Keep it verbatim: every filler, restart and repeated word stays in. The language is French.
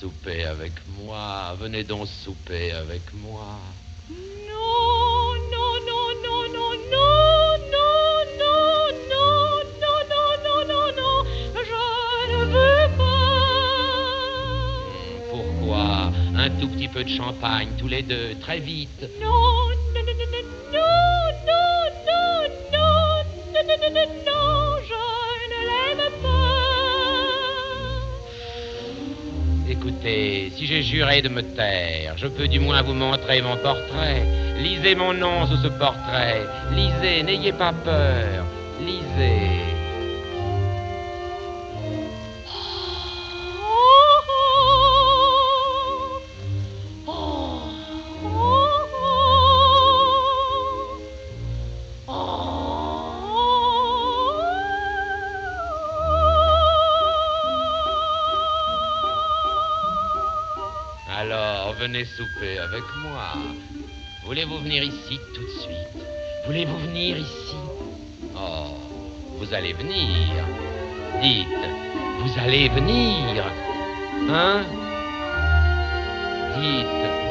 souper avec moi. Venez donc souper avec moi. Non, non, non, non, non, non, non, non, non, non, non, non, non, non, je ne veux pas. Pourquoi? Un tout petit peu de champagne, tous les deux, très vite. Non, non, non, non, non, non, non, non, non, non, non, non, je ne l'aime pas. Écoutez, si j'ai juré de me taire, je peux du moins vous montrer mon portrait. Lisez mon nom sous ce portrait. Lisez, n'ayez pas peur. Lisez. Alors, venez souper avec moi. Voulez-vous venir ici tout de suite? Voulez-vous venir ici? Oh, vous allez venir. Dites, vous allez venir. Hein? Dites.